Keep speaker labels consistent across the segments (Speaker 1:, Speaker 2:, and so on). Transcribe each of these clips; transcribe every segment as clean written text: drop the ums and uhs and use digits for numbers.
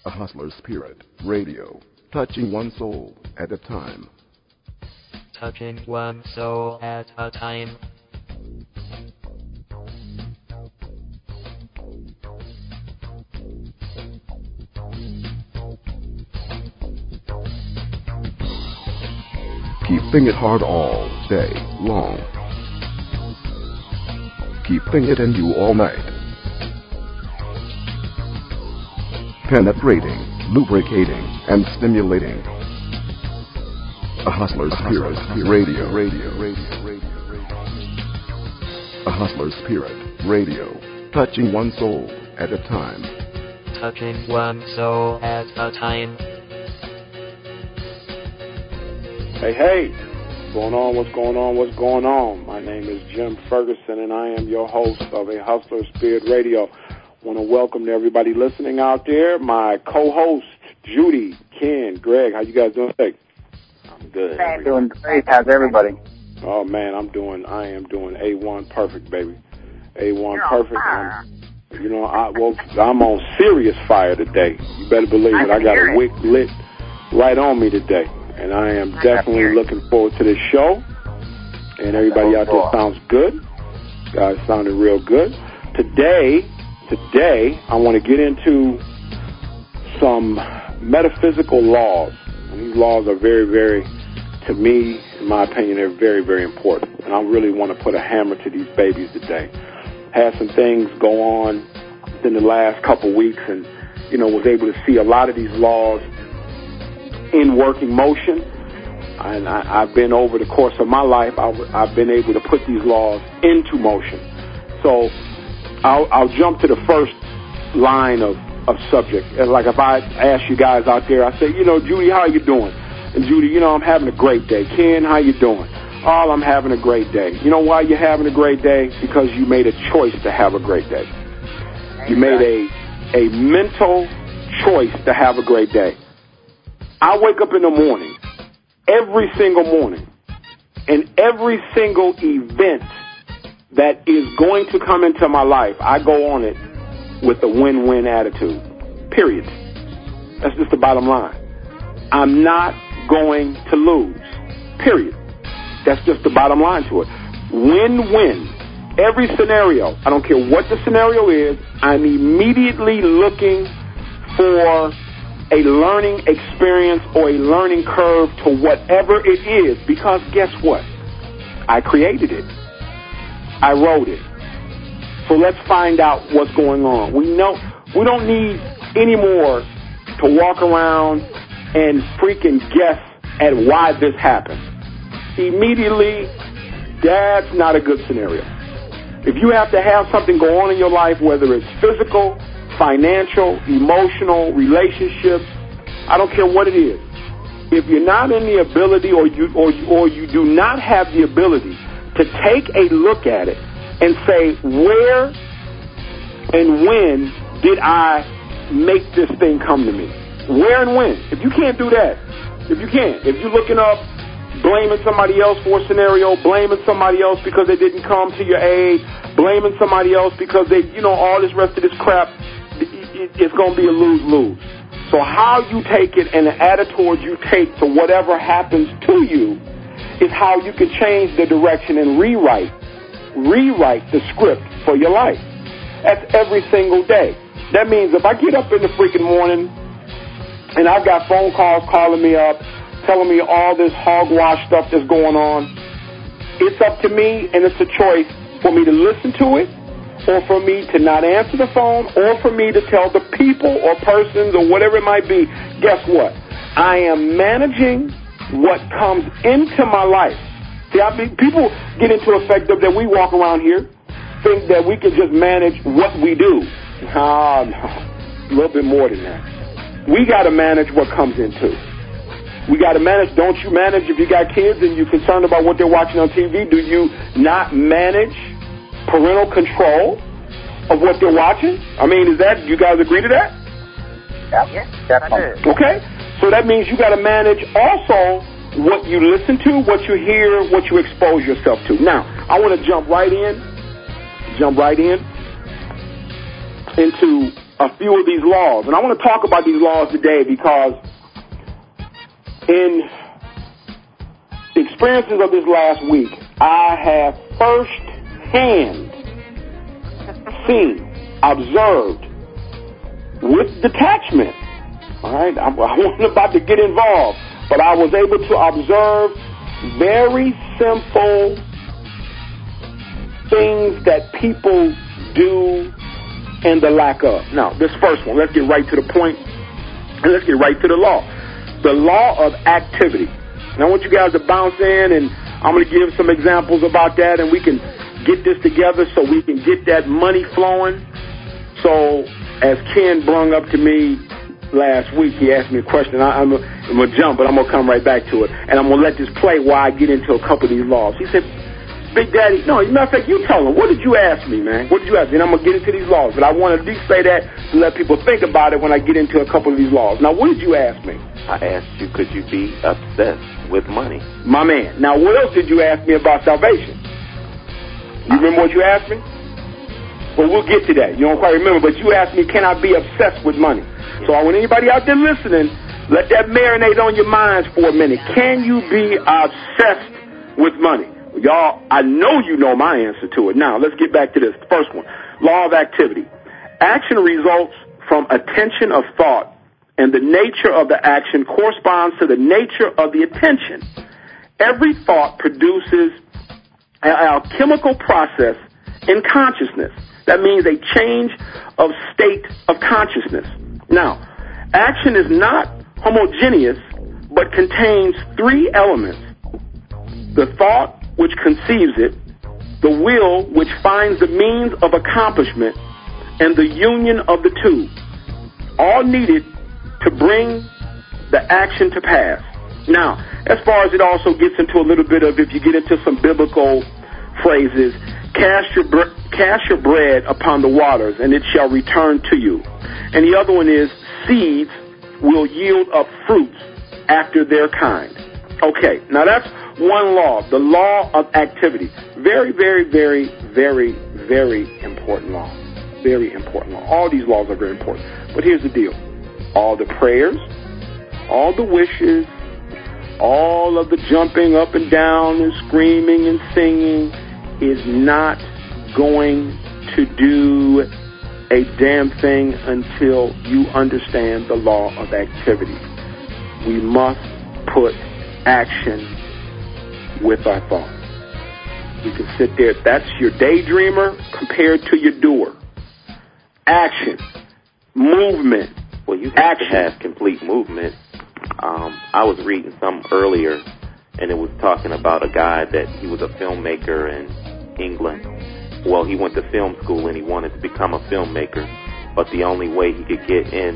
Speaker 1: A Hustler's Spirit Radio, touching one soul at a time.
Speaker 2: Touching one soul at a time.
Speaker 1: Keeping it hard all day long. Keeping it in you all night. Penetrating, lubricating, and stimulating. A Hustler's Spirit Radio. A Hustler's Spirit Radio, touching one soul at a time.
Speaker 2: Touching one soul at a time.
Speaker 3: Hey, what's going on? My name is Jim Ferguson, and I am your host of A Hustler's Spirit Radio. Want to welcome to everybody listening out there, my co-host, Judy, Ken, Greg. How you guys doing today?
Speaker 4: I'm good. I'm doing great. How's everybody?
Speaker 3: Oh, man, I am doing A1 perfect, baby. A1 perfect. I'm on serious fire today. You better believe it. I got a wick lit right on me today. And I am definitely looking forward to this show. And everybody out there sounds good. Guys sounded real good. Today, I want to get into some metaphysical laws. And these laws are very, very, to me, in my opinion, they're very, very important. And I really want to put a hammer to these babies today. Had some things go on in the last couple weeks and, was able to see a lot of these laws in working motion. And I've been, over the course of my life, I've been able to put these laws into motion. So I'll jump to the first line of subject. And like if I ask you guys out there, I say, Judy, how you doing? And Judy, I'm having a great day. Ken, how you doing? Oh, I'm having a great day. You know why you're having a great day? Because you made a choice to have a great day. You made a mental choice to have a great day. I wake up in the morning, every single morning, and every single event that is going to come into my life, I go on it with a win-win attitude, period. That's just the bottom line. I'm not going to lose, period. That's just the bottom line to it. Win-win. Every scenario, I don't care what the scenario is, I'm immediately looking for a learning experience or a learning curve to whatever it is, because guess what? I created it. I wrote it. So let's find out what's going on. We don't need any more to walk around and freaking guess at why this happened. Immediately, that's not a good scenario. If you have to have something go on in your life, whether it's physical, financial, emotional, relationships, I don't care what it is. If you're not in the ability or you do not have the ability to take a look at it and say, where and when did I make this thing come to me? Where and when? If you can't do that, if you're looking up, blaming somebody else for a scenario, blaming somebody else because they didn't come to your aid, blaming somebody else because they, all this rest of this crap, it's going to be a lose-lose. So how you take it and the attitude you take to whatever happens to you is how you can change the direction and rewrite the script for your life. That's every single day. That means if I get up in the freaking morning and I've got phone calls calling me up, telling me all this hogwash stuff that's going on, it's up to me and it's a choice for me to listen to it, or for me to not answer the phone, or for me to tell the people or persons or whatever it might be, guess what? I am managing what comes into my life. See, people get into effect of that we walk around here, think that we can just manage what we do. No, a little bit more than that. We got to manage what comes into. We got to manage. Don't you manage if you got kids and you're concerned about what they're watching on TV? Do you not manage parental control of what they're watching? I mean, you guys agree to that?
Speaker 4: Yes, definitely.
Speaker 3: Okay, so that means you got to manage also what you listen to, what you hear, what you expose yourself to. Now, I want to jump right in into a few of these laws. And I want to talk about these laws today because in the experiences of this last week, I have firsthand seen, observed, with detachment. All right, I wasn't about to get involved, but I was able to observe very simple things that people do and the lack of. Now, this first one, let's get right to the point, and let's get right to the law. The law of activity. And I want you guys to bounce in, and I'm going to give some examples about that, and we can get this together so we can get that money flowing. So, as Ken brung up to me last week, he asked me a question. I'm going to jump, but I'm going to come right back to it. And I'm going to let this play while I get into a couple of these laws. He said, Big Daddy, no, as a matter of fact, you tell him, what did you ask me, man? What did you ask me? And I'm going to get into these laws. But I want to at least say that to let people think about it when I get into a couple of these laws. Now, what did you ask me?
Speaker 5: I asked you, could you be obsessed with money?
Speaker 3: My man. Now, what else did you ask me about salvation? You remember what you asked me? Well, we'll get to that. You don't quite remember, but you asked me, can I be obsessed with money? So I want anybody out there listening, let that marinate on your minds for a minute. Can you be obsessed with money? Y'all, I know you know my answer to it. Now, let's get back to this first one. Law of activity. Action results from attention of thought, and the nature of the action corresponds to the nature of the attention. Every thought produces an alchemical process in consciousness. That means a change of state of consciousness. Now, action is not homogeneous, but contains three elements. The thought, which conceives it, the will, which finds the means of accomplishment, and the union of the two, all needed to bring the action to pass. Now, as far as it also gets into a little bit of, if you get into some biblical phrases, cast your bread upon the waters, and it shall return to you. And the other one is, seeds will yield up fruits after their kind. Okay, now that's one law, the law of activity. Very, very, very, very, very important law. Very important law. All these laws are very important. But here's the deal. All the prayers, all the wishes, all of the jumping up and down and screaming and singing is not going to do a damn thing until you understand the law of activity. We must put action with our thoughts. You can sit there. That's your daydreamer compared to your doer. Action. Movement.
Speaker 5: Well, you have to have complete movement. I was reading some earlier, and it was talking about a guy that he was a filmmaker in England. Well, he went to film school, and he wanted to become a filmmaker, but the only way he could get in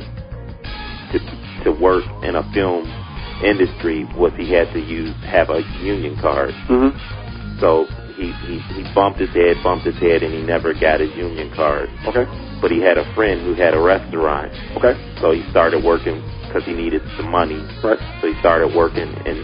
Speaker 5: to work in a film industry was he had to have a union card.
Speaker 3: Mm-hmm.
Speaker 5: So he bumped his head, and he never got his union card.
Speaker 3: Okay.
Speaker 5: But he had a friend who had a restaurant.
Speaker 3: Okay.
Speaker 5: So he started working because he needed some money.
Speaker 3: Right.
Speaker 5: So he started working, and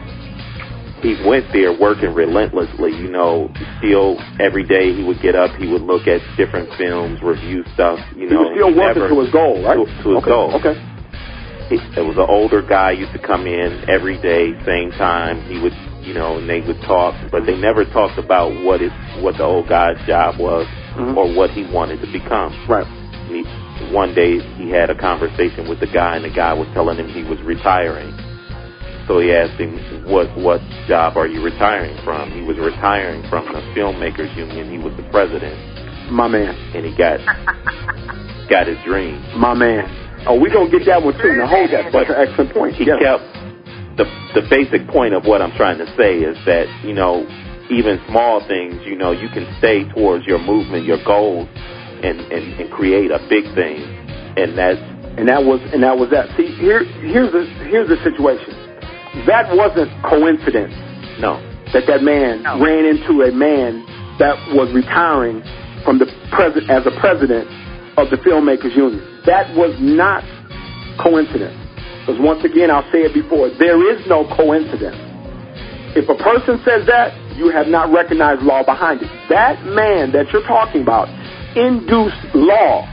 Speaker 5: he went there working relentlessly. Still every day he would get up, he would look at different films, review stuff.
Speaker 3: He was still working to his goal, right?
Speaker 5: To his goal.
Speaker 3: Okay.
Speaker 5: It was an older guy used to come in every day, same time. He would, and they would talk, but they never talked about what the old guy's job was, mm-hmm. or what he wanted to become.
Speaker 3: Right.
Speaker 5: One day he had a conversation with the guy, and the guy was telling him he was retiring. So he asked him, what job are you retiring from? He was retiring from the Filmmakers Union. He was the president.
Speaker 3: My man.
Speaker 5: And he got his dream.
Speaker 3: My man. Oh, we're going to get that one too. Now hold that. That's an excellent point.
Speaker 5: He kept the basic point of what I'm trying to say is that, even small things, you can stay towards your movement, your goals, and create a big thing. And that was that. See, here's the situation. That wasn't coincidence. No.
Speaker 3: That man ran into a man that was retiring from as a president of the Filmmakers Union. That was not coincidence. Because once again, I'll say it before, there is no coincidence. If a person says that, you have not recognized law behind it. That man that you're talking about induced law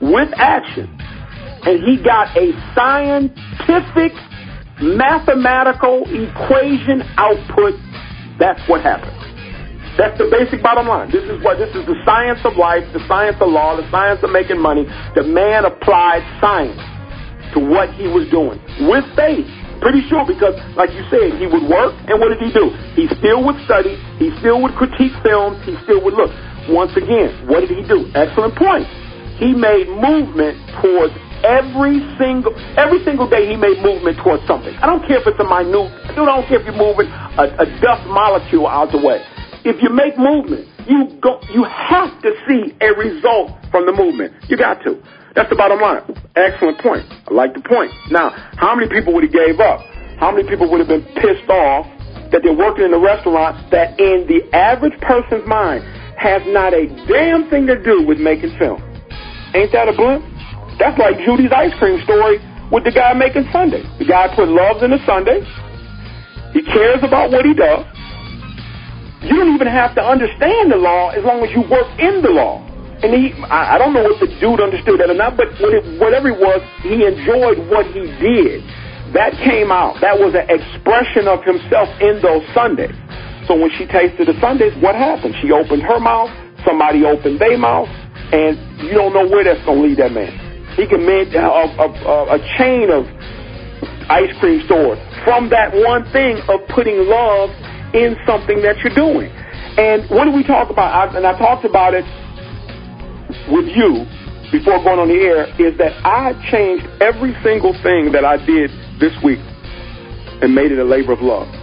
Speaker 3: with action, and he got a scientific, mathematical equation output, that's what happened. That's the basic bottom line. This is the science of life, the science of law, the science of making money. The man applied science to what he was doing with faith. Pretty sure, because like you said, he would work, and what did he do? He still would study, he still would critique films, he still would look. Once again, what did he do? Excellent point. He made movement towards every single day he made movement towards something. I don't care if it's a minute, I don't care if you're moving a dust molecule out the way. If you make movement, you have to see a result from the movement. You got to. That's the bottom line. Excellent point. I like the point. Now, how many people would have gave up? How many people would have been pissed off that they're working in a restaurant that in the average person's mind has not a damn thing to do with making film? Ain't that a blimp? That's like Judy's ice cream story with the guy making sundaes. The guy put loves in the sundae. He cares about what he does. You don't even have to understand the law as long as you work in the law. And I don't know if the dude understood that or not, but whatever it was, he enjoyed what he did. That came out. That was an expression of himself in those sundaes. So when she tasted the sundaes, what happened? She opened her mouth, somebody opened their mouth, and you don't know where that's going to lead that man. He can make a chain of ice cream stores from that one thing of putting love in something that you're doing. And what do we talk about? I talked about it with you before going on the air, is that I changed every single thing that I did this week and made it a labor of love.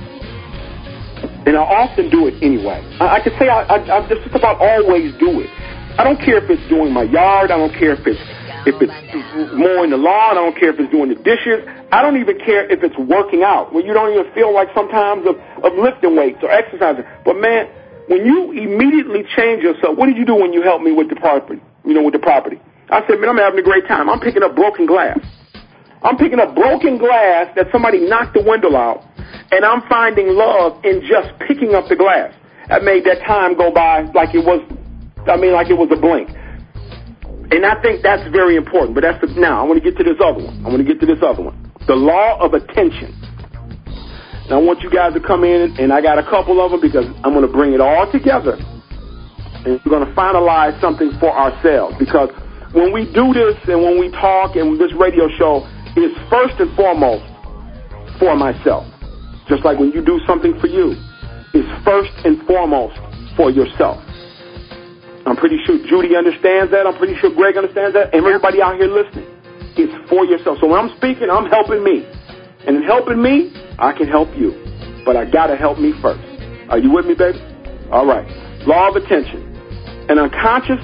Speaker 3: And I often do it anyway. I could say I just about always do it. I don't care if it's doing my yard. I don't care if it's mowing the lawn. I don't care if it's doing the dishes. I don't even care if it's working out, when you don't even feel like sometimes of lifting weights or exercising. But man, when you immediately change yourself, what did you do when you helped me with the property? With the property. I said, man, I'm having a great time. I'm picking up broken glass. I'm picking up broken glass that somebody knocked the window out, and I'm finding love in just picking up the glass. That made that time go by like it was a blink. And I think that's very important. But now I want to get to this other one. The law of attention. Now I want you guys to come in, and I got a couple of them because I'm going to bring it all together. And we're going to finalize something for ourselves, because when we do this and when we talk and this radio show is first and foremost for myself. Just like when you do something for you, it's first and foremost for yourself. I'm pretty sure Judy understands that. I'm pretty sure Greg understands that. And everybody out here listening, it's for yourself. So when I'm speaking, I'm helping me. And in helping me, I can help you. But I got to help me first. Are you with me, baby? All right. Law of attention. An unconscious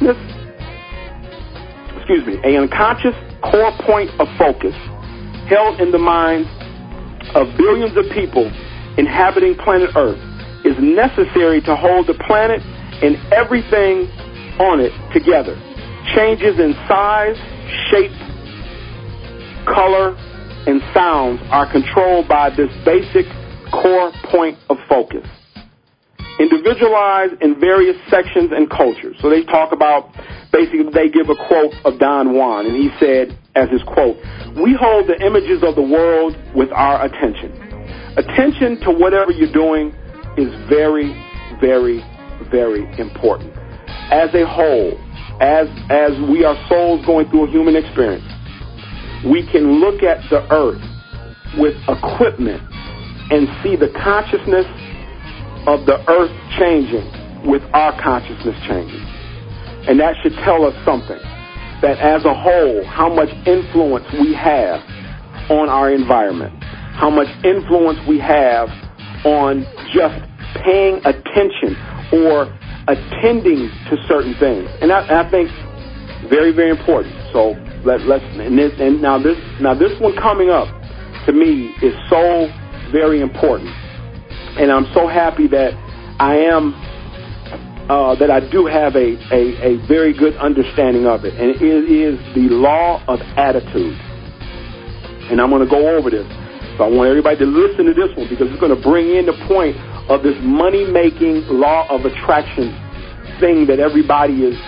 Speaker 3: core point of focus held in the minds of billions of people inhabiting planet Earth is necessary to hold the planet and everything on it together. Changes in size, shape, color, and sounds are controlled by this basic core point of focus. Individualized in various sections and cultures. So they talk about, basically they give a quote of Don Juan, and he said, as his quote, "We hold the images of the world with our attention." Attention to whatever you're doing is very, very, very important. As a whole, as we are souls going through a human experience, we can look at the earth with equipment and see the consciousness of the earth changing with our consciousness changing. And that should tell us something, that as a whole, how much influence we have on our environment, how much influence we have on just paying attention or attending to certain things. And I think very, very important. So now this one coming up to me is so very important. And I'm so happy that I do have a very good understanding of it. And it is the law of attitude. And I'm going to go over this. So I want everybody to listen to this one, because it's going to bring in the point of this money-making law of attraction thing that everybody is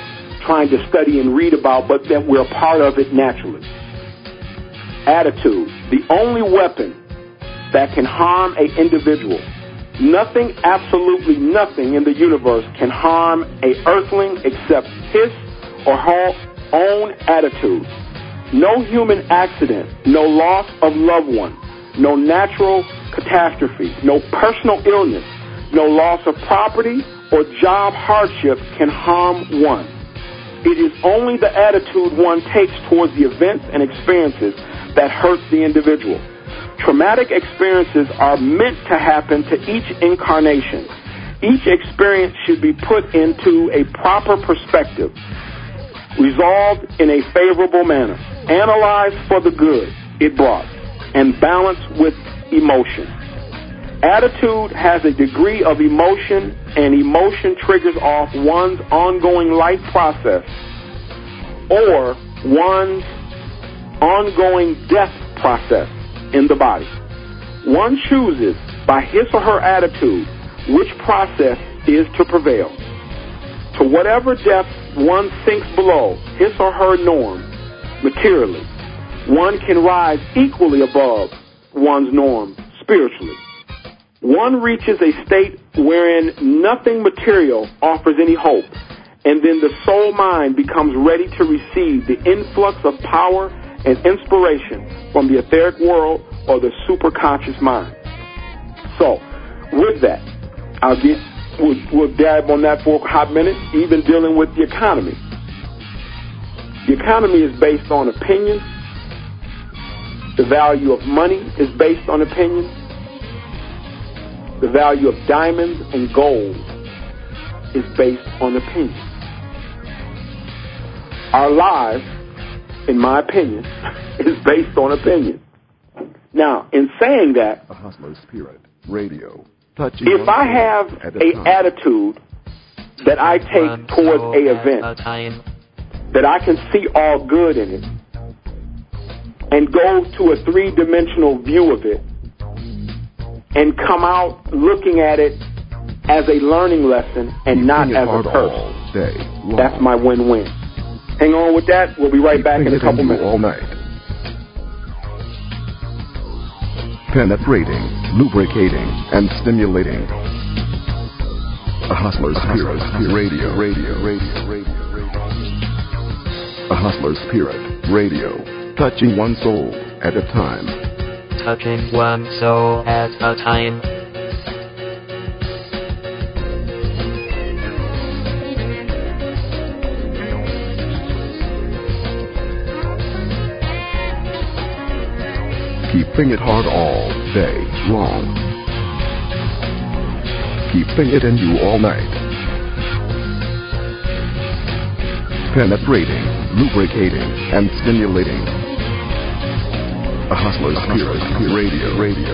Speaker 3: trying to study and read about, but that we're a part of it naturally. Attitude, the only weapon that can harm an individual. Nothing, absolutely nothing in the universe can harm an earthling except his or her own attitude. No human accident, no loss of loved one, no natural catastrophe, no personal illness, no loss of property or job hardship can harm one. It is only the attitude one takes towards the events and experiences that hurt the individual. Traumatic experiences are meant to happen to each incarnation. Each experience should be put into a proper perspective, resolved in a favorable manner, analyzed for the good it brought, and balanced with emotion. Attitude has a degree of emotion, and emotion triggers off one's ongoing life process or one's ongoing death process in the body. One chooses by his or her attitude which process is to prevail. To whatever depth one sinks below his or her norm materially, one can rise equally above one's norm spiritually. One reaches a state wherein nothing material offers any hope, and then the soul mind becomes ready to receive the influx of power and inspiration from the etheric world or the superconscious mind. So, with that, we'll dab on that for a hot minute, even dealing with the economy. The economy is based on opinion. The value of money is based on opinion. The value of diamonds and gold is based on opinion. Our lives, in my opinion, is based on opinion. Now, in saying that,
Speaker 1: A Hustler's Spirit Radio.
Speaker 3: If I have an attitude that I take towards an event, that I can see all good in it, and go to a three-dimensional view of it, and come out looking at it as a learning lesson and not as a curse, that's my win-win. Hang on with that. We'll be right back in a couple minutes.
Speaker 1: All night. Penetrating, lubricating, and stimulating. A Hustler's Spirit Radio. A Hustler's Spirit Radio. Touching one soul at a time.
Speaker 2: Touching one soul at a time.
Speaker 1: Keeping it hard all day long. Keeping it in you all night. Penetrating, lubricating, and stimulating. A Hustler's Spirit Radio.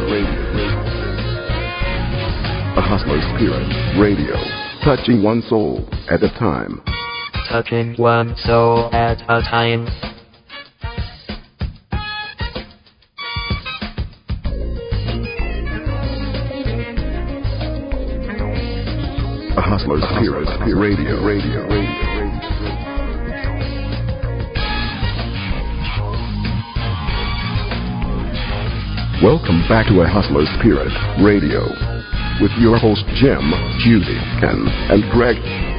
Speaker 1: A Hustler's Spirit Radio. Touching one soul at a time.
Speaker 2: Touching one soul at a time.
Speaker 1: A Hustler's Spirit Radio. Welcome back to A Hustler's Spirit Radio with your host Jim, Judy, Ken, and Greg.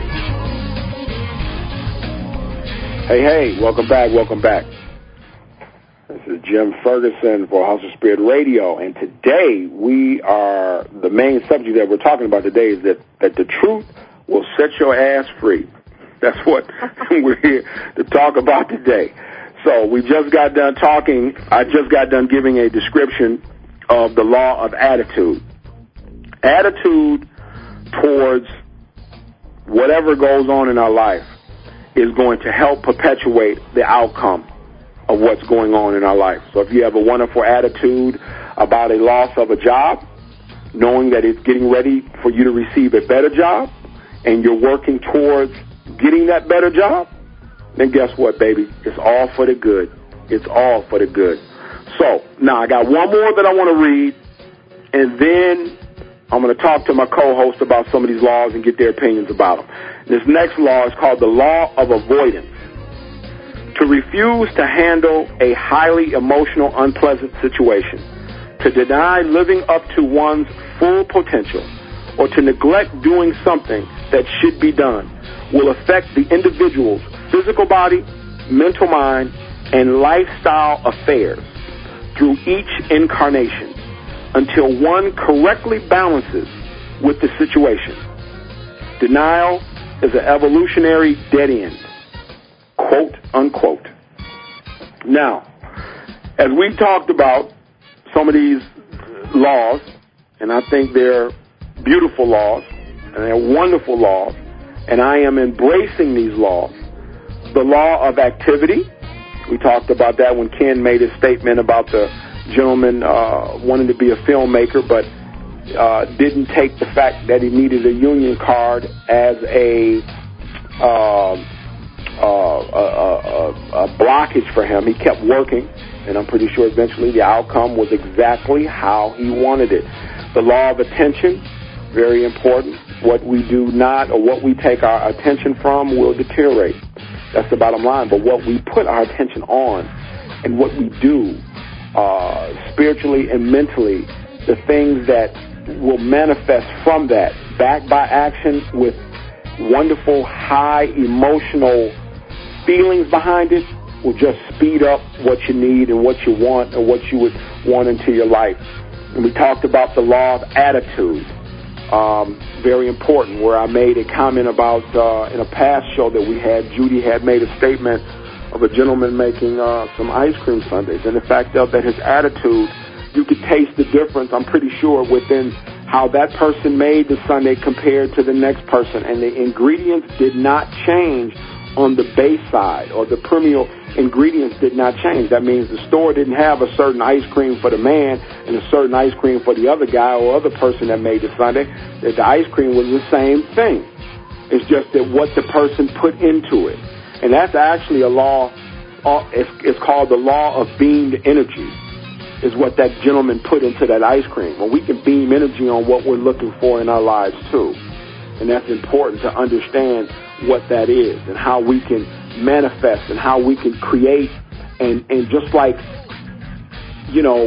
Speaker 3: Hey, welcome back. This is Jim Ferguson for Hustler's Spirit Radio, and today the main subject that we're talking about today is that the truth will set your ass free. That's what we're here to talk about today. So we just got done talking. I just got done giving a description of the law of attitude. Attitude towards whatever goes on in our life is going to help perpetuate the outcome of what's going on in our life. So if you have a wonderful attitude about a loss of a job, knowing that it's getting ready for you to receive a better job, and you're working towards getting that better job, then guess what, baby? It's all for the good. It's all for the good. So, now I got one more that I want to read, and then I'm going to talk to my co-host about some of these laws and get their opinions about them. This next law is called the law of avoidance. To refuse to handle a highly emotional, unpleasant situation, to deny living up to one's full potential, or to neglect doing something that should be done will affect the individual's physical body, mental mind, and lifestyle affairs through each incarnation until one correctly balances with the situation. Denial is an evolutionary dead end, quote unquote. Now, as we talked about some of these laws, and I think they're beautiful laws, and they're wonderful laws, and I am embracing these laws. The law of activity, we talked about that when Ken made his statement about the gentleman wanting to be a filmmaker, but didn't take the fact that he needed a union card as a blockage for him. He kept working, and I'm pretty sure eventually the outcome was exactly how he wanted it. The law of attention, very important. What we do not, or what we take our attention from, will deteriorate. That's the bottom line. But what we put our attention on and what we do spiritually and mentally, the things that will manifest from that, backed by action with wonderful, high emotional feelings behind it, will just speed up what you need and what you want and what you would want into your life. And we talked about the law of attitude. Very important, where I made a comment about in a past show that we had, Judy had made a statement of a gentleman making some ice cream sundaes, and the fact that his attitude, you could taste the difference, I'm pretty sure, within how that person made the sundae compared to the next person, and the ingredients did not change on the base side, or the primary ingredients did not change. That means the store didn't have a certain ice cream for the man and a certain ice cream for the other guy or other person that made the sundae. The ice cream was the same thing. It's just that what the person put into it. And that's actually a law, it's called the law of beamed energy, is what that gentleman put into that ice cream. Well, we can beam energy on what we're looking for in our lives too. And that's important to understand what that is and how we can manifest and how we can create, and just like, you know,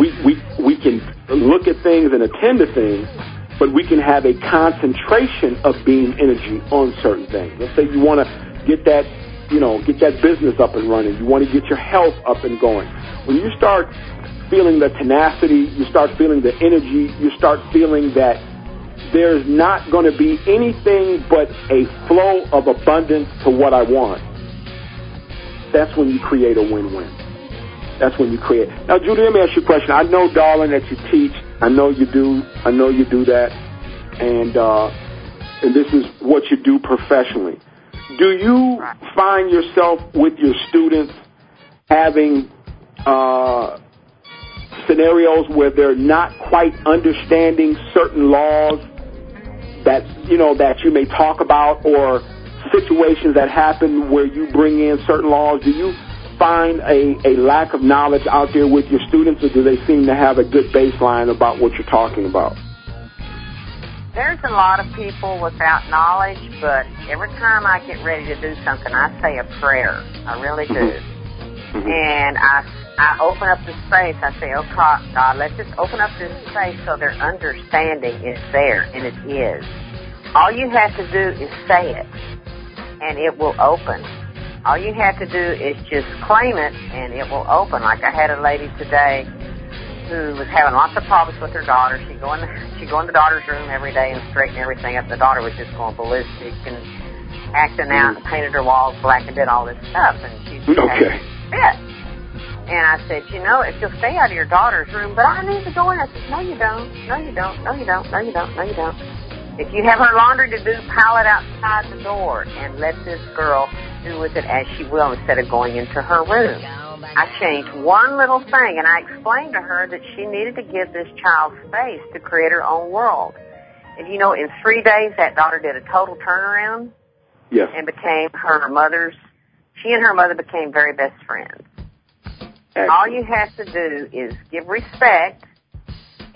Speaker 3: we can look at things and attend to things, but we can have a concentration of beam energy on certain things. Let's say you want to get that business up and running. You want to get your health up and going. When you start feeling the tenacity, you start feeling the energy, you start feeling that there's not going to be anything but a flow of abundance to what I want. That's when you create a win-win. That's when you create. Now, Judy, let me ask you a question. I know, darling, that you teach. I know you do. I know you do that. And this is what you do professionally. Do you find yourself with your students having scenarios where they're not quite understanding certain laws that you may talk about, or situations that happen where you bring in certain laws? Do you find a lack of knowledge out there with your students, or do they seem to have a good baseline about what you're talking about?
Speaker 6: There's a lot of people without knowledge, but every time I get ready to do something, I say a prayer. I really do. Mm-hmm. And I open up the space. I say, oh, God, let's just open up this space so their understanding is there, and it is. All you have to do is say it, and it will open. All you have to do is just claim it, and it will open. Like I had a lady today who was having lots of problems with her daughter. She'd go in the daughter's room every day and straighten everything up. The daughter was just going ballistic and acting out and painted her walls black and did all this stuff. And she just had a fit. And I said, if you'll stay out of your daughter's room, but I need to go in. I said, no, you don't. No, you don't. No, you don't. No, you don't. No, you don't. If you have her laundry to do, pile it outside the door and let this girl do with it as she will instead of going into her room. I changed one little thing, and I explained to her that she needed to give this child space to create her own world. And, in 3 days, that daughter did a total turnaround. Yes. And became she and her mother became very best friends. Excellent. All you have to do is give respect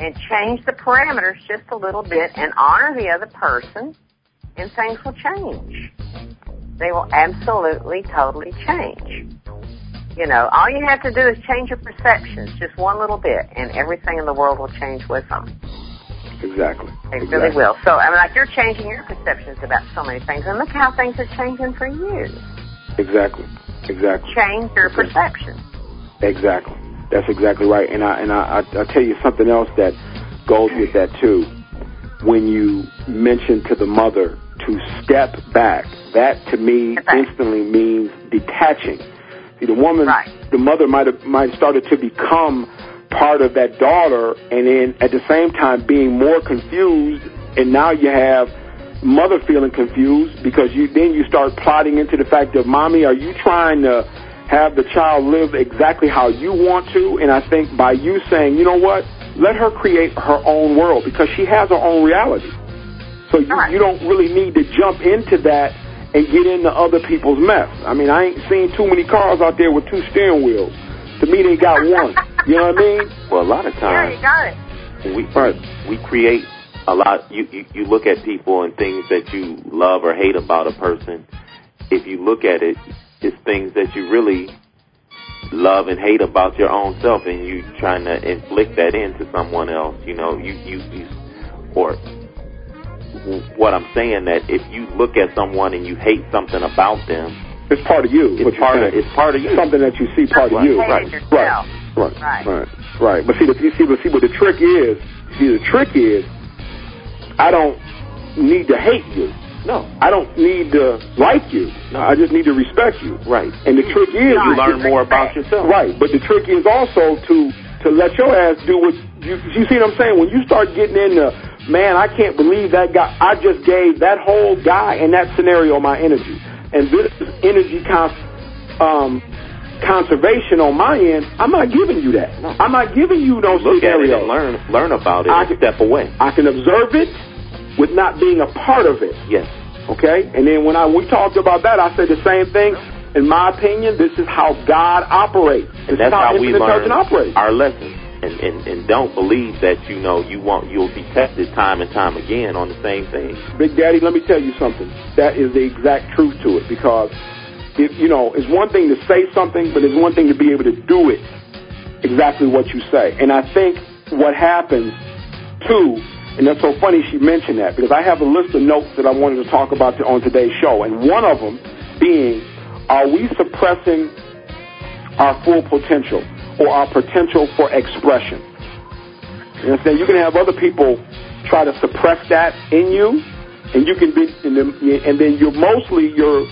Speaker 6: and change the parameters just a little bit and honor the other person, and things will change. They will absolutely, totally change. You know, all you have to do is change your perceptions just one little bit, and everything in the world will change with them.
Speaker 3: Exactly.
Speaker 6: They really will. So, I mean, like, you're changing your perceptions about so many things, and look how things are changing for you.
Speaker 3: Exactly.
Speaker 6: Change your perception.
Speaker 3: Exactly. That's exactly right. And I'll tell you something else that goes with that, too. When you mention to the mother to step back, that, to me, instantly means detaching. See, the woman, the mother might have started to become part of that daughter, and then at the same time being more confused, and now you have mother feeling confused because then you start plotting into the fact of, Mommy, are you trying to have the child live exactly how you want to? And I think by you saying, you know what, let her create her own world, because she has her own reality. So you don't really need to jump into that and get into other people's mess. I mean, I ain't seen too many cars out there with 2 steering wheels. To me, they got one. You know what I mean?
Speaker 5: Well, a lot of times,
Speaker 6: you got it.
Speaker 5: We create a lot. You look at people and things that you love or hate about a person. If you look at it, it's things that you really love and hate about your own self, and you trying to inflict that into someone else. You know, or what I'm saying, that if you look at someone and you hate something about them,
Speaker 3: it's part of you.
Speaker 5: It's part of you.
Speaker 3: Something that you see part of you. Right. But see, what the trick is. The trick is, I don't need to hate you.
Speaker 5: No,
Speaker 3: I don't need to like you. No, I just need to respect you.
Speaker 5: Right.
Speaker 3: And the trick is,
Speaker 5: you learn more about yourself.
Speaker 3: Right. But the trick is also to let your ass do what you see what I'm saying? When you start getting into, man, I can't believe that guy, I just gave that whole guy in that scenario my energy. And this is energy conservation on my end. I'm not giving you that. No. I'm not giving you no scenario.
Speaker 5: Look at it and learn about it and step away.
Speaker 3: I can observe it with not being a part of it.
Speaker 5: Yes.
Speaker 3: Okay? And then when we talked about that, I said the same thing. In my opinion, this is how God operates.
Speaker 5: And that's how we learn our lessons. And don't believe that you'll be tested time and time again on the same thing.
Speaker 3: Big Daddy, let me tell you something. That is the exact truth to it, because it's one thing to say something, but it's one thing to be able to do it exactly what you say. And I think what happens too, and that's so funny she mentioned that, because I have a list of notes that I wanted to talk about on today's show, and one of them being, are we suppressing our full potential or our potential for expression? You understand? You can have other people try to suppress that in you, and you can be, and then you're mostly your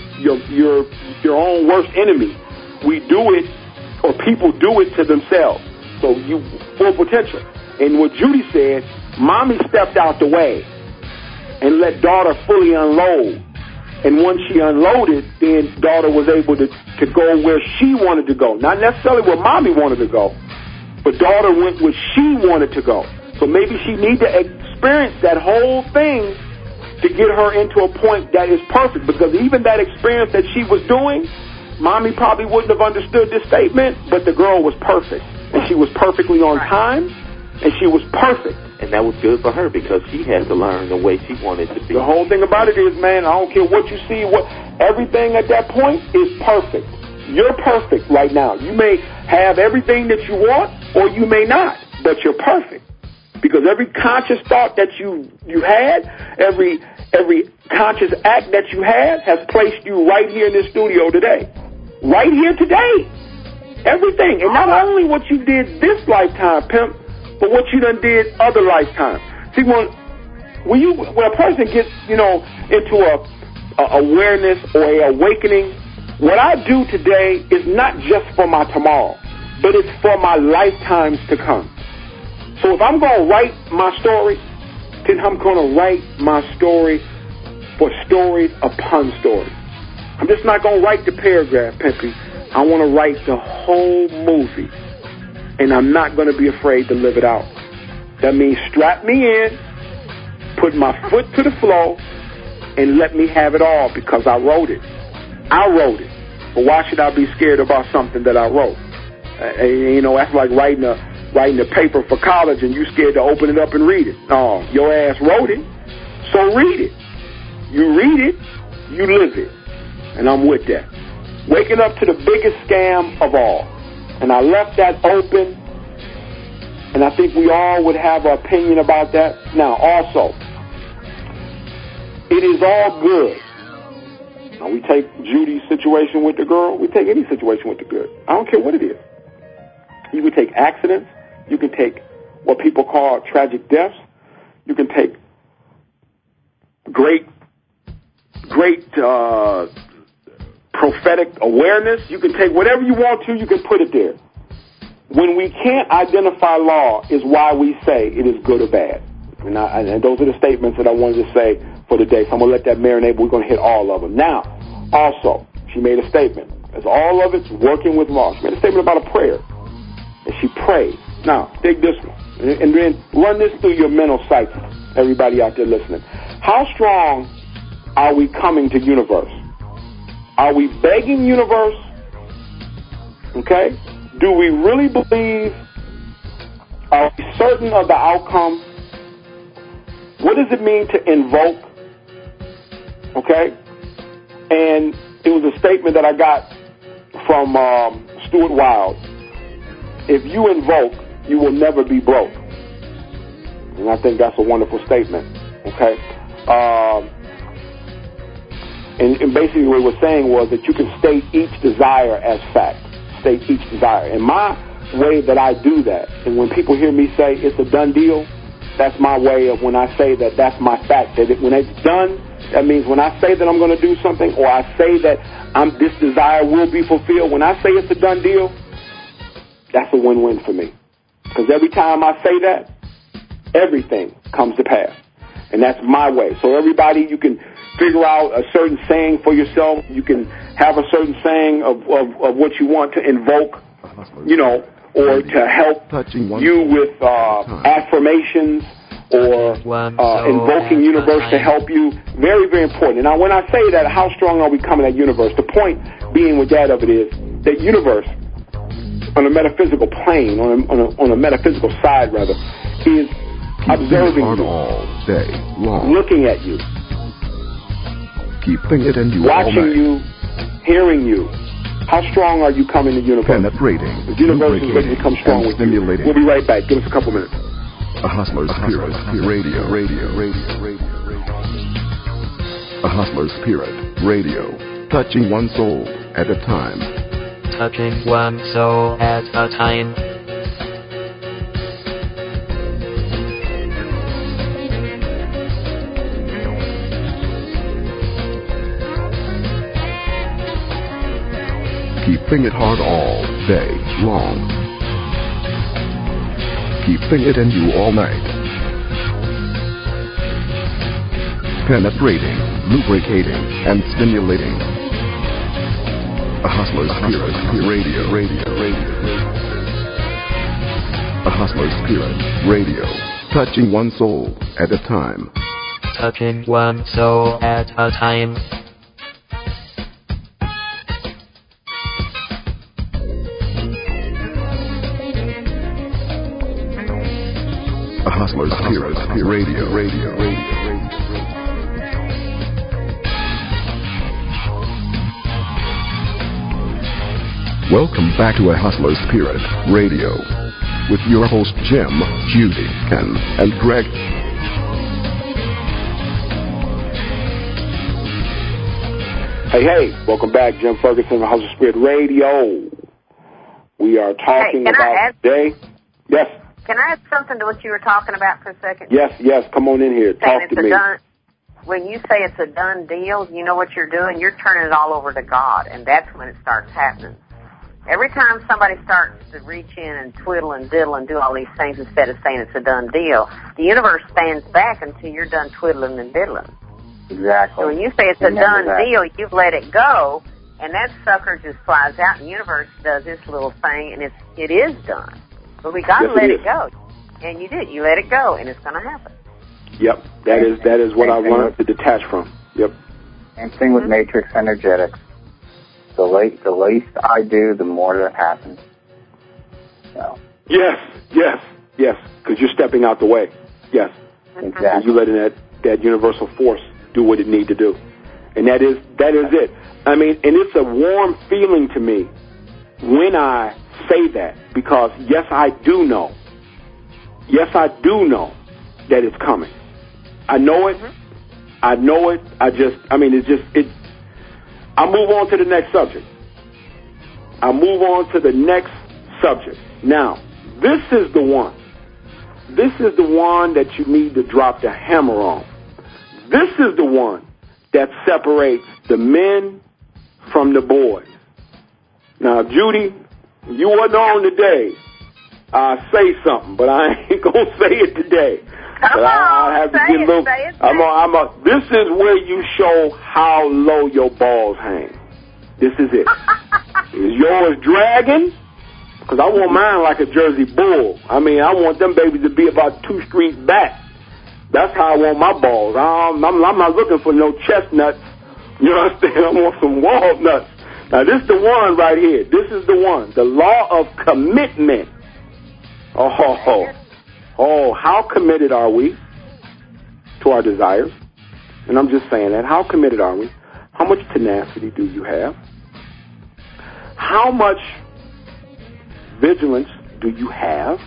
Speaker 3: own worst enemy. We do it, or people do it to themselves. So you full potential. And what Judy said, Mommy stepped out the way and let daughter fully unload. And once she unloaded, then daughter was able to go where she wanted to go. Not necessarily where Mommy wanted to go, but daughter went where she wanted to go. So maybe she needed to experience that whole thing to get her into a point that is perfect. Because even that experience that she was doing, Mommy probably wouldn't have understood this statement, but the girl was perfect. And she was perfectly on time, and she was perfect.
Speaker 5: And that was good for her, because she had to learn the way she wanted to be.
Speaker 3: The whole thing about it is, man, I don't care what you see, everything at that point is perfect. You're perfect right now. You may have everything that you want, or you may not, but you're perfect. Because every conscious thought that you had, every conscious act that you had has placed you right here in this studio today. Right here today. Everything. And not only what you did this lifetime, pimp, but what you done did other lifetimes. See, when a person gets, into a awareness or a awakening, what I do today is not just for my tomorrow, but it's for my lifetimes to come. So if I'm going to write my story, then I'm going to write my story for stories upon stories. I'm just not going to write the paragraph, Pimpy. I want to write the whole movie. And I'm not going to be afraid to live it out. That means strap me in, put my foot to the floor, and let me have it all, because I wrote it. I wrote it. But why should I be scared about something that I wrote? That's like writing writing the paper for college and you scared to open it up and read it. No, your ass wrote it, so read it. You read it, you live it. And I'm with that. Waking up to the biggest scam of all. And I left that open, and I think we all would have an opinion about that. Now, also, it is all good. Now, we take Judy's situation with the girl. We take any situation with the good. I don't care what it is. You can take accidents. You can take what people call tragic deaths. You can take great prophetic awareness. You can take whatever you want to. You can put it there. When we can't identify law is why we say it is good or bad. And those are the statements that I wanted to say for today. So I'm going to let that marinate, but we're going to hit all of them. Now, also, she made a statement. As all of it's working with law. She made a statement about a prayer. And she prayed. Now, take this one. And then run this through your mental psyche, everybody out there listening. How strong are we coming to universe? Are we begging universe? Okay? Do we really believe? Are we certain of the outcome? What does it mean to invoke? Okay? And it was a statement that I got from Stuart Wilde. If you invoke, you will never be broke. And I think that's a wonderful statement. Okay? And basically what it was saying was that you can state each desire as fact. State each desire. And my way that I do that, and when people hear me say it's a done deal, that's my way of when I say that that's my fact. That when it's done, that means when I say that I'm going to do something, or I say that this desire will be fulfilled, when I say it's a done deal, that's a win-win for me. Because every time I say that, everything comes to pass. And that's my way. So everybody, you can figure out a certain saying for yourself. You can have a certain saying of what you want to invoke, or to help you with affirmations or invoking universe to help you. Very, very important. Now, when I say that, how strong are we coming at universe? The point being with that of it is that universe, on a metaphysical plane, on a metaphysical side, rather, is observing you,
Speaker 1: all day long,
Speaker 3: looking at you,
Speaker 1: keeping it in you,
Speaker 3: watching you, hearing you. How strong are you coming to universe?
Speaker 1: Penetrating,
Speaker 3: the universe is ready to come strong with you. We'll be right back. Give us a couple minutes.
Speaker 1: A Hustler's Spirit Radio. A Hustler's Spirit Radio. Touching one soul at a time.
Speaker 2: Touching one soul at a time.
Speaker 1: Keeping it hard all day long. Keeping it in you all night. Penetrating, lubricating, and stimulating. A Hustler's Spirit Radio. A Hustler's Spirit Radio. Touching one soul at a time.
Speaker 2: Touching one soul at a time.
Speaker 1: A Hustler's Spirit Radio. Welcome back to A Hustler's Spirit Radio with your host Jim, Judy, Ken, and Greg.
Speaker 3: Hey, welcome back, Jim Ferguson, A Hustler's Spirit Radio. We are talking about today. Yes.
Speaker 6: Can I add something to what you were talking about for a second?
Speaker 3: Yes, come on in here. Talk to me.
Speaker 6: When you say it's a done deal, you know what you're doing? You're turning it all over to God, and that's when it starts happening. Every time somebody starts to reach in and twiddle and diddle and do all these things instead of saying it's a done deal, the universe stands back until you're done twiddling and diddling.
Speaker 4: Exactly.
Speaker 6: So when you say it's a done deal, you've let it go, and that sucker just flies out, and the universe does this little thing, and it is done. But we got to let it go. And you did. You let it go, and it's going to happen.
Speaker 3: Yep. That is what I've learned to detach from. Yep.
Speaker 4: Same thing with matrix energetics. The least I do, the more that happens. So.
Speaker 3: Yes, because you're stepping out the way. Yes.
Speaker 4: Exactly.
Speaker 3: And you're letting that universal force do what it needs to do. And that is it. I mean, and it's a warm feeling to me when I say that, because yes, I do know. Yes, I do know that it's coming. I know it. I know it. I move on to the next subject. Now, this is the one. This is the one that you need to drop the hammer on. This is the one that separates the men from the boys. Now, Judy, you wasn't on today. I'll say something, but I ain't going to say it today.
Speaker 6: Come on,
Speaker 3: I have to
Speaker 6: say
Speaker 3: get
Speaker 6: it,
Speaker 3: a little,
Speaker 6: say it.
Speaker 3: this is where you show how low your balls hang. This is it. Is yours dragging? Because I want mine like a Jersey Bull. I mean, I want them babies to be about 2 streets back. That's how I want my balls. I'm not looking for no chestnuts. You understand? I want some walnuts. Now, this is the one right here. This is the one. The law of commitment. Oh, how committed are we to our desires? And I'm just saying that. How committed are we? How much tenacity do you have? How much vigilance do you have?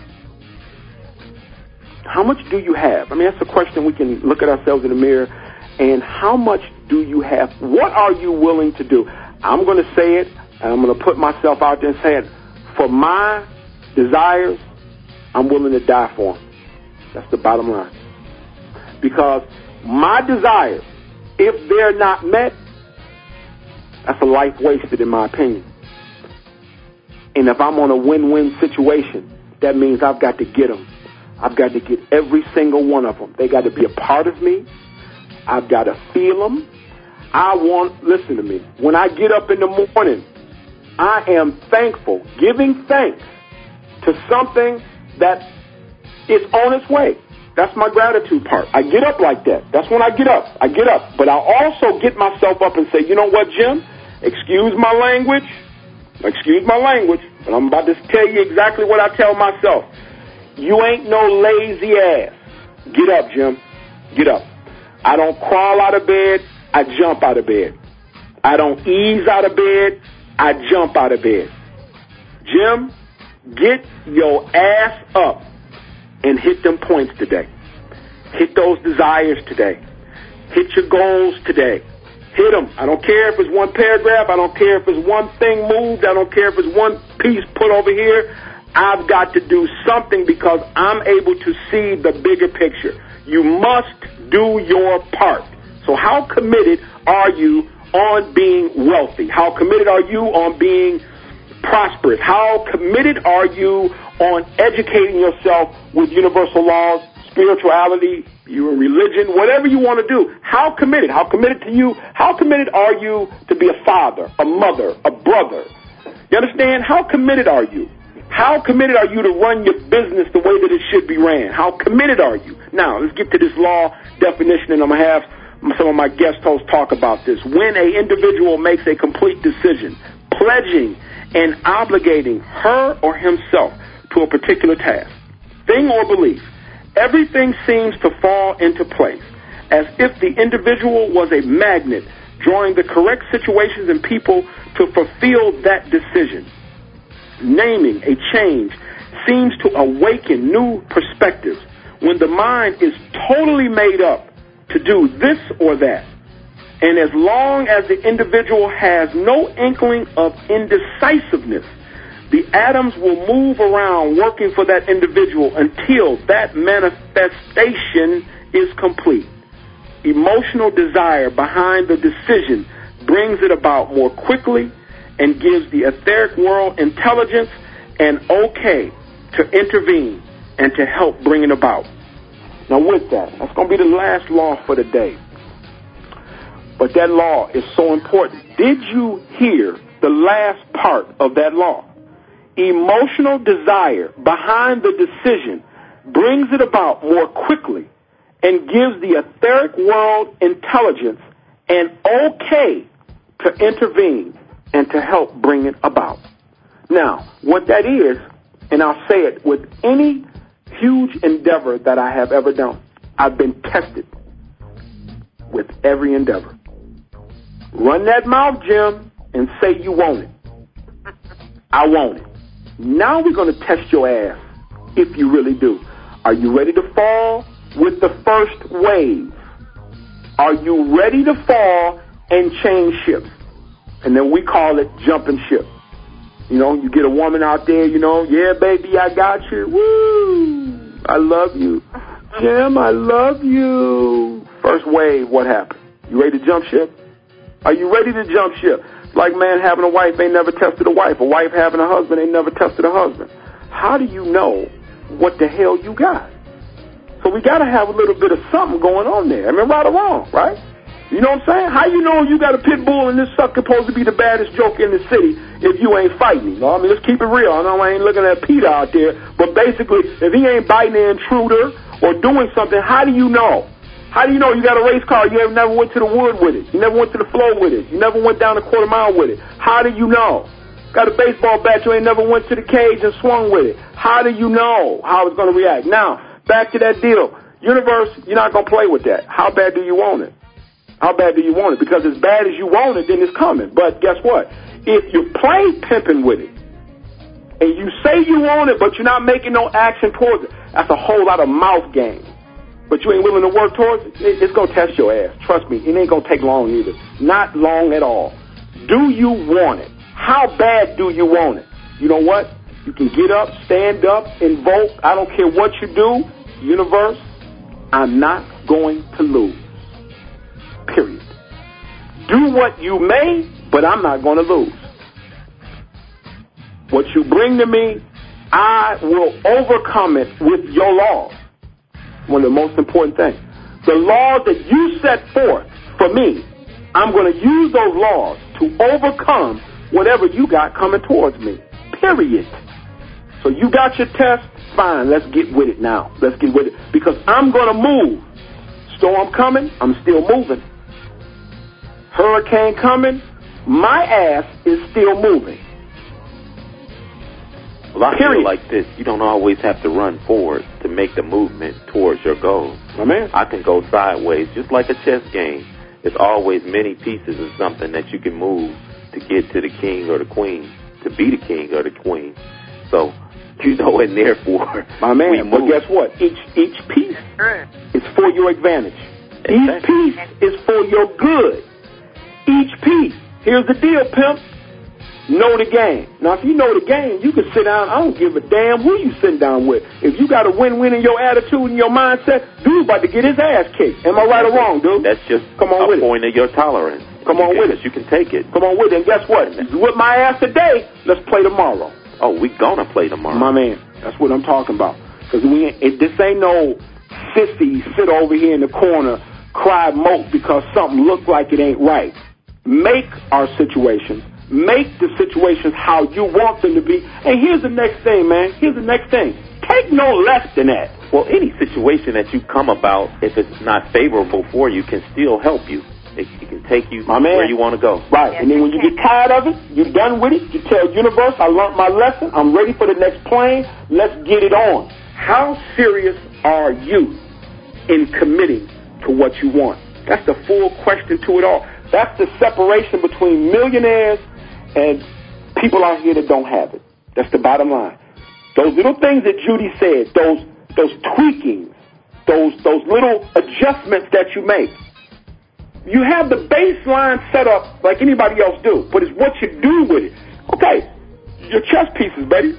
Speaker 3: How much do you have? I mean, that's a question we can look at ourselves in the mirror. And how much do you have? What are you willing to do? I'm going to say it, and I'm going to put myself out there and say it. For my desires, I'm willing to die for them. That's the bottom line. Because my desires, if they're not met, that's a life wasted in my opinion. And if I'm on a win-win situation, that means I've got to get them. I've got to get every single one of them. They got to be a part of me. I've got to feel them. Listen to me. When I get up in the morning, I am thankful, giving thanks to something that is on its way. That's my gratitude part. I get up like that. That's when I get up. But I also get myself up and say, you know what, Jim? Excuse my language, but I'm about to tell you exactly what I tell myself. You ain't no lazy ass. Get up, Jim. Get up. I don't crawl out of bed. I jump out of bed. I don't ease out of bed. I jump out of bed. Jim, get your ass up and hit them points today. Hit those desires today. Hit your goals today. Hit them. I don't care if it's one paragraph. I don't care if it's one thing moved. I don't care if it's one piece put over here. I've got to do something because I'm able to see the bigger picture. You must do your part. So how committed are you on being wealthy? How committed are you on being prosperous? How committed are you on educating yourself with universal laws, spirituality, your religion, whatever you want to do? How committed? How committed to you? How committed are you to be a father, a mother, a brother? You understand? How committed are you? How committed are you to run your business the way that it should be ran? How committed are you? Now, let's get to this law definition, and I'm going to have some of my guest hosts talk about this. When an individual makes a complete decision, pledging and obligating her or himself to a particular task, thing or belief, everything seems to fall into place, as if the individual was a magnet drawing the correct situations and people to fulfill that decision. Naming a change seems to awaken new perspectives when the mind is totally made up to do this or that. And as long as the individual has no inkling of indecisiveness, the atoms will move around working for that individual until that manifestation is complete. Emotional desire behind the decision brings it about more quickly and gives the etheric world intelligence and okay to intervene and to help bring it about. Now with that, that's going to be the last law for the day. But that law is so important. Did you hear the last part of that law? Emotional desire behind the decision brings it about more quickly and gives the etheric world intelligence and okay to intervene and to help bring it about. Now, what that is and I'll say it, with any huge endeavor that I have ever done, I've been tested with every endeavor. Run that mouth, Jim, and say you want it. I want it. Now we're going to test your ass if you really do. Are you ready to fall with the first wave? Are you ready to fall and change ships? And then we call it jumping ship. You know, you get a woman out there, you know, yeah, baby, I got you. Woo! I love you. Jim, I love you. First wave, what happened? You ready to jump ship? Are you ready to jump ship? Like man having a wife ain't never tested a wife. A wife having a husband ain't never tested a husband. How do you know what the hell you got? So we got to have a little bit of something going on there. I mean, right or wrong, right? You know what I'm saying? How you know you got a pit bull and this sucker supposed to be the baddest joker in the city if you ain't fighting him? No, I mean, let's keep it real. I know I ain't looking at Peter out there, but basically, if he ain't biting the intruder or doing something, how do you know? How do you know you got a race car, you never went to the wood with it? You never went to the floor with it? You never went down a quarter mile with it? How do you know? Got a baseball bat, you ain't never went to the cage and swung with it. How do you know how it's going to react? Now, back to that deal. Universe, you're not going to play with that. How bad do you want it? How bad do you want it? Because as bad as you want it, then it's coming. But guess what? If you play pimping with it, and you say you want it, but you're not making no action towards it, that's a whole lot of mouth game. But you ain't willing to work towards it, it's going to test your ass. Trust me, it ain't going to take long either. Not long at all. Do you want it? How bad do you want it? You know what? You can get up, stand up, invoke. I don't care what you do. Universe, I'm not going to lose. Period. Do what you may, but I'm not going to lose. What you bring to me, I will overcome it with your laws. One of the most important things. The laws that you set forth for me, I'm going to use those laws to overcome whatever you got coming towards me. Period. So you got your test? Fine, let's get with it now. Let's get with it. Because I'm going to move. Storm coming, I'm still moving. Hurricane coming, my ass is still moving.
Speaker 5: Well, I feel like this. You don't always have to run forward to make the movement towards your goal.
Speaker 3: My man.
Speaker 5: I can go sideways, just like a chess game. There's always many pieces of something that you can move to get to the king or the queen, to be the king or the queen. So, you know, and therefore,
Speaker 3: my man. But guess what? Each piece is for your advantage. Exactly. Each piece is for your good. Each piece. Here's the deal, pimp. Know the game. Now, if you know the game, you can sit down. I don't give a damn who you sitting down with. If you got a win-win in your attitude and your mindset, dude's about to get his ass kicked. Am I right or wrong, dude?
Speaker 5: That's just a point of your tolerance.
Speaker 3: Come on with it.
Speaker 5: You can take it.
Speaker 3: Come on with it. And guess what? You whip my ass today, let's play tomorrow.
Speaker 5: Oh, we gonna play tomorrow.
Speaker 3: My man. That's what I'm talking about. Because this ain't no sissy sit over here in the corner, cry, mope because something looks like it ain't right. Make our situations. Make the situations how you want them to be. And here's the next thing, man. Here's the next thing. Take no less than that.
Speaker 5: Well, any situation that you come about, if it's not favorable for you, can still help you. It can take you where you want to go.
Speaker 3: Right. And then when you get tired of it, you're done with it, you tell universe, I learned my lesson. I'm ready for the next plane. Let's get it on. How serious are you in committing to what you want? That's the full question to it all. That's the separation between millionaires and people out here that don't have it. That's the bottom line. Those little things that Judy said, those tweakings, those little adjustments that you make. You have the baseline set up like anybody else do, but it's what you do with it. Okay, your chess pieces, baby.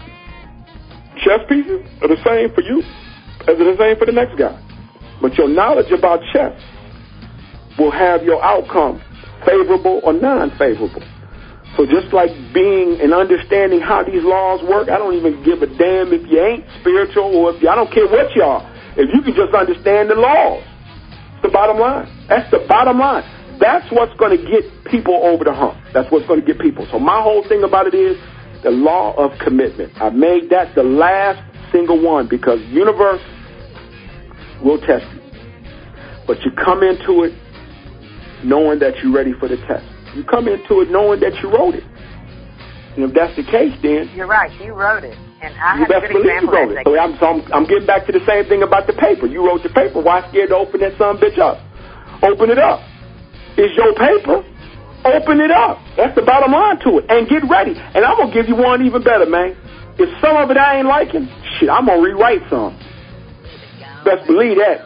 Speaker 3: Chess pieces are the same for you as they're the same for the next guy. But your knowledge about chess will have your outcome favorable or non-favorable. So just like being and understanding how these laws work, I don't even give a damn if you ain't spiritual or if you, I don't care what you are. If you can just understand the laws, it's the bottom line. That's the bottom line. That's what's going to get people over the hump. That's what's going to get people. So my whole thing about it is the law of commitment. I made that the last single one because universe will test you. But you come into it knowing that you're ready for the test. You come into it knowing that you wrote it. And if that's the case, then...
Speaker 6: You're right. You wrote it. And I
Speaker 3: You
Speaker 6: have a
Speaker 3: best
Speaker 6: good
Speaker 3: believe you
Speaker 6: example
Speaker 3: wrote
Speaker 6: of
Speaker 3: it.
Speaker 6: that.
Speaker 3: So I'm getting back to the same thing about the paper. You wrote the paper. Why scared to open that son bitch up? Open it up. It's your paper. Open it up. That's the bottom line to it. And get ready. And I'm going to give you one even better, man. If some of it I ain't liking, shit, I'm going to rewrite some. Best believe that.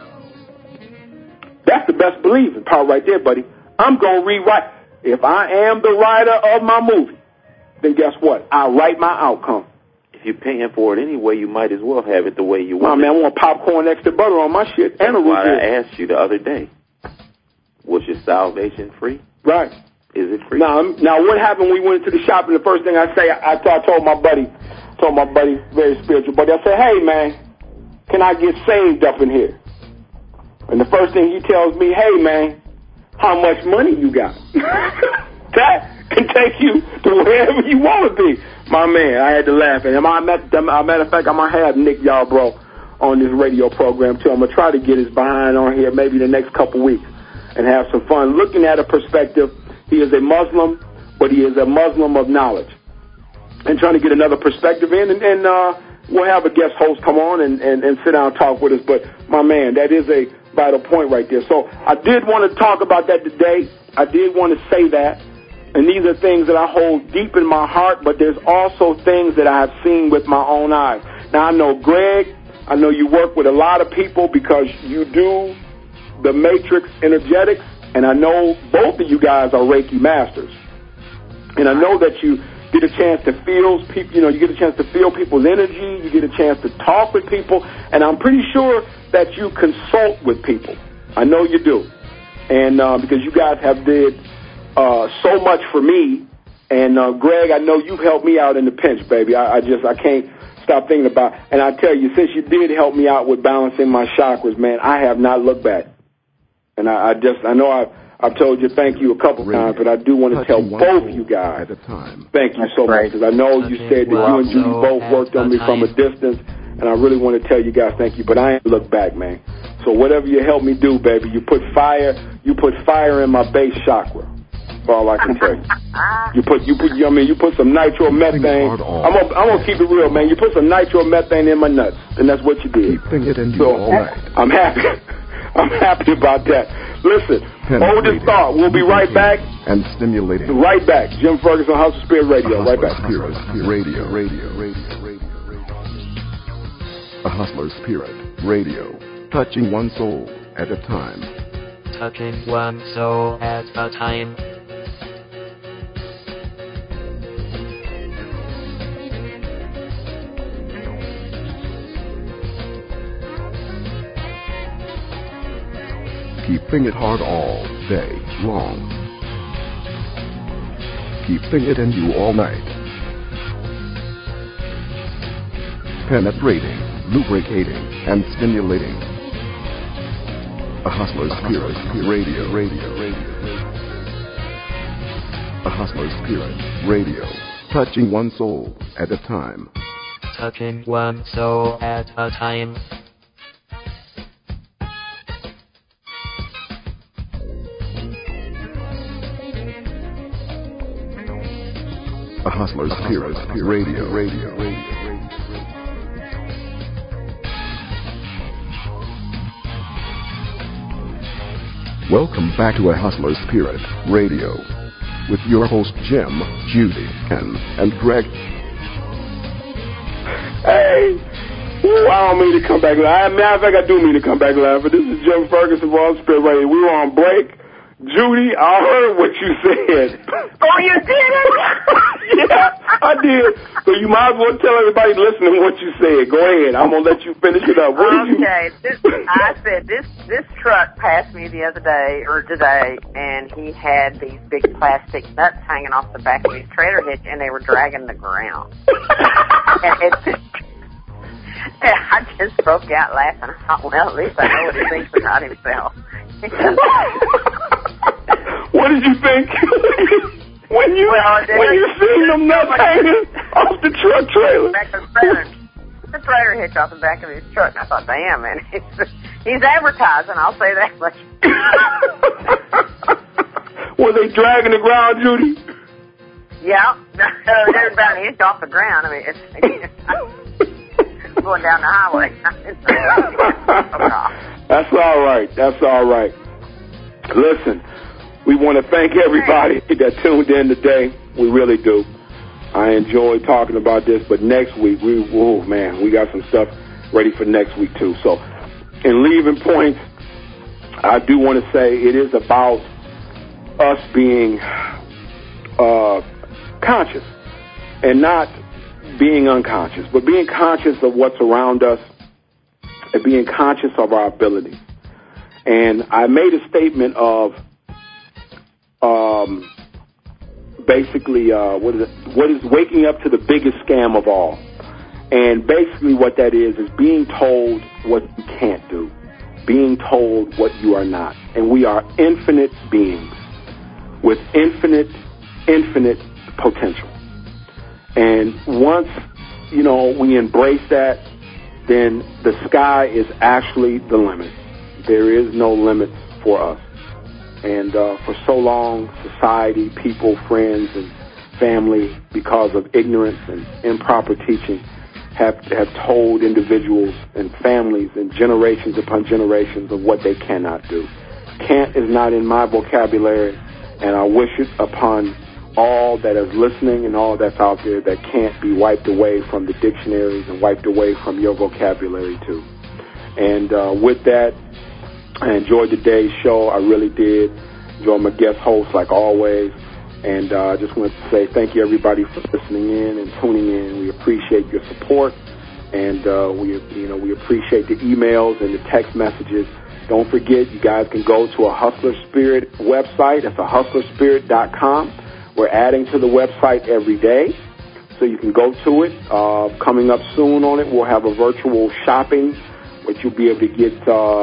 Speaker 3: That's the best believing part right there, buddy. I'm going to rewrite. If I am the writer of my movie, then guess what? I write my outcome.
Speaker 5: If you're paying for it anyway, you might as well have it the way you
Speaker 3: Nah,
Speaker 5: want.
Speaker 3: man, I want popcorn, extra butter on my shit. And a root
Speaker 5: Why
Speaker 3: beer.
Speaker 5: I asked you the other day, was your salvation free?
Speaker 3: Right.
Speaker 5: Is it free?
Speaker 3: Now, what happened when we went to the shop, and the first thing I told my buddy, very spiritual buddy, I said, hey, man, can I get saved up in here? And the first thing he tells me, hey, man, how much money you got? That can take you to wherever you want to be. My man, I had to laugh. And matter of fact, I might have Nick Yarbrough on this radio program, too. I'm going to try to get his behind on here maybe the next couple weeks and have some fun looking at a perspective. He is a Muslim, but he is a Muslim of knowledge. And trying to get another perspective in. And we'll have a guest host come on and sit down and talk with us. But, my man, that is a vital point right there. So I did want to talk about that today. I did want to say that. And these are things that I hold deep in my heart, but there's also things that I have seen with my own eyes. Now, I know, Greg, I know you work with a lot of people because you do the Matrix Energetics, and I know both of you guys are Reiki masters. And I know that you get a chance to feel people, you get a chance to feel people's energy, you get a chance to talk with people, and I'm pretty sure that you consult with people. I know you do. And because you guys have did so much for me, and Greg, I know you've helped me out in the pinch, baby. I can't stop thinking about. And I tell you, since you did help me out with balancing my chakras, man, I have not looked back. And I know I've told you thank you a couple times, but I do want to tell both you guys thank you so much, because I know you said that you and Judy both worked on me from a distance, and I really want to tell you guys thank you. But I ain't look back, man. So whatever you help me do, baby, you put fire in my base chakra. That's all I can tell you. You put some nitromethane. I'm gonna keep it real, man. You put some nitromethane in my nuts, and that's what you did. I'm happy. I'm happy about that. Listen, hold this thought. We'll be right back.
Speaker 1: And stimulating.
Speaker 3: Right back. Jim Ferguson, House of Spirit Radio. Right back.
Speaker 1: Radio. A Hustler's Spirit Radio. Touching one soul at a time.
Speaker 2: Touching one soul at a time.
Speaker 1: Keeping it hard all day long. Keeping it in you all night. Penetrating, lubricating, and stimulating. A Hustler's Spirit Radio. A Hustler's Spirit Radio. Touching one soul at a time.
Speaker 2: Touching one soul at a time.
Speaker 1: A Hustler's Spirit Radio. Welcome back to A Hustler's Spirit Radio with your host Jim, Judy, Ken, and Greg.
Speaker 3: Hey, I don't mean to come back live. Matter of fact, I do mean to come back live, but this is Jim Ferguson of All Spirit Radio. We were on break. Judy, I heard what you said.
Speaker 6: Oh, you did it?
Speaker 3: Yeah, I did. So you might as well tell everybody listening what you said. Go ahead. I'm going to let you finish it up.
Speaker 6: I said this truck passed me the other day, or today, and he had these big plastic nuts hanging off the back of his trailer hitch, and they were dragging the ground. And I just broke out laughing. I thought, well, at least I know what he thinks about himself.
Speaker 3: What did you think when you seen them nuts hanging off the truck trailer?
Speaker 6: The trailer hitch off the back of his truck. And I thought, damn, man, he's advertising. I'll say that much.
Speaker 3: Were they dragging the ground, Judy?
Speaker 6: Yeah, they're about an inch off the ground. I mean, going down the highway.
Speaker 3: That's all right. That's all right. Listen, we want to thank everybody that tuned in today. We really do. I enjoy talking about this, but next week, we got some stuff ready for next week, too. So, in leaving points, I do want to say it is about us being conscious and not being unconscious, but being conscious of what's around us and being conscious of our abilities. And I made a statement of basically what is waking up to the biggest scam of all. And basically what that is being told what you can't do, being told what you are not. And we are infinite beings with infinite potential. And once, we embrace that, then the sky is actually the limit. There is no limits for us. And for so long, society, people, friends, and family, because of ignorance and improper teaching, have told individuals and families and generations upon generations of what they cannot do. Can't is not in my vocabulary, and I wish it upon all that is listening and all that's out there that can't be wiped away from the dictionaries and wiped away from your vocabulary too. And with that, I enjoyed today's show. I really did. Enjoy my guest host like always. And I just want to say thank you, everybody, for listening in and tuning in. We appreciate your support, and we appreciate the emails and the text messages. Don't forget, you guys can go to a Hustler Spirit website. That's hustlerspirit.com. We're adding to the website every day, so you can go to it. Coming up soon on it, we'll have a virtual shopping, which you'll be able to get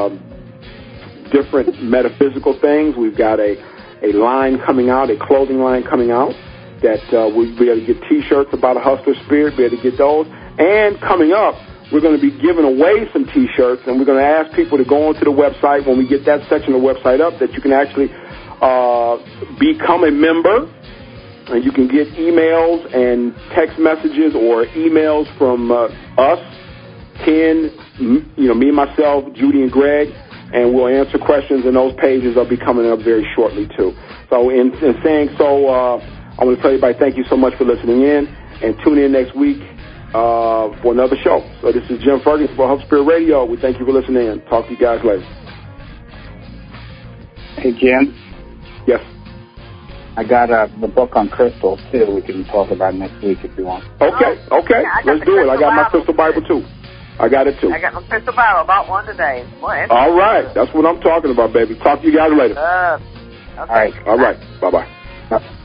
Speaker 3: different metaphysical things. We've got a line coming out, a clothing line coming out, that we'll be able to get T-shirts about a Hustler Spirit, be able to get those. And coming up, we're going to be giving away some T-shirts, and we're going to ask people to go onto the website when we get that section of the website up, that you can actually become a member, and you can get emails and text messages or emails from us, Ken, me, myself, Judy, and Greg, and we'll answer questions, and those pages will be coming up very shortly, too. So in saying so, I want to tell everybody thank you so much for listening in, and tune in next week for another show. So this is Jim Ferguson for Hustler Spirit Radio. We thank you for listening in. Talk to you guys later.
Speaker 4: Hey, Jim.
Speaker 3: Yes.
Speaker 4: I got the book on crystals, too. We can talk about next week if you want.
Speaker 3: Okay.
Speaker 6: Yeah,
Speaker 3: let's do it. I got my crystal Bible, too. I got it, too.
Speaker 6: I got my crystal Bible. About one today. Boy,
Speaker 3: all right. That's what I'm talking about, baby. Talk to you guys later.
Speaker 6: Okay.
Speaker 3: All right. Bye-bye.